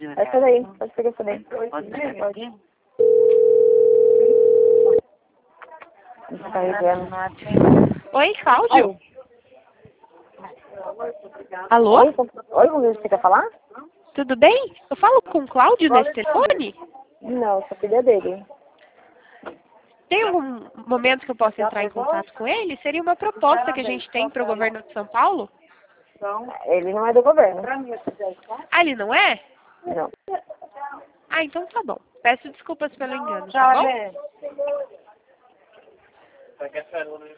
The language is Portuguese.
Essa daí, pode pegar essa daí. Pode. Tá carregando. Oi, Cláudio? Alô? Oi, você quer falar? Tudo bem? Eu falo com o Cláudio nesse telefone? Não, sou filha dele. Tem algum momento que eu possa entrar em contato com ele? Seria uma proposta que a gente tem para o governo de São Paulo? Ele não é do governo. Ah, ele não é? Não. Ah, então tá bom. Peço desculpas pelo engano, tá bom?